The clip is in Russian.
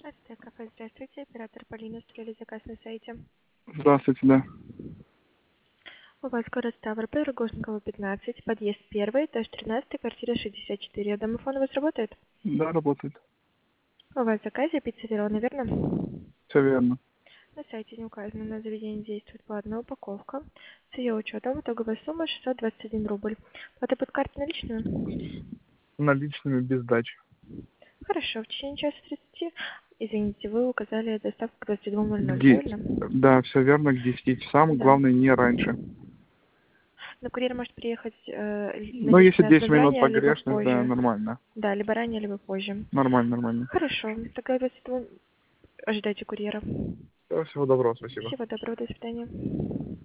СТ кафе, здравствуйте. Оператор Полина, устроили заказ на сайте. Здравствуйте, да. У вас город Ставрополь, Рогожникова, 15, подъезд 1, этаж 13, квартира 64. Домофон у вас работает? Да, работает. У вас в заказе пицца Верона, верно? Все верно. На сайте не указано, на заведение действует по одной упаковка. С ее учетом итоговая сумма 621 рубль. Плата под картой наличную? Наличными без сдачи. Хорошо, в течение часа 30. Извините, вы указали доставку к 22:00, Где? правильно? Да, все верно, к 10 часам. Да. Главное, не раньше. Но курьер может приехать Но если 10 минут ранее, либо погрешность, да, позже. нормально. Да, либо ранее, либо позже. Нормально, нормально. Хорошо, тогда 22 ожидайте курьера. Всего доброго, спасибо. Всего доброго, до свидания.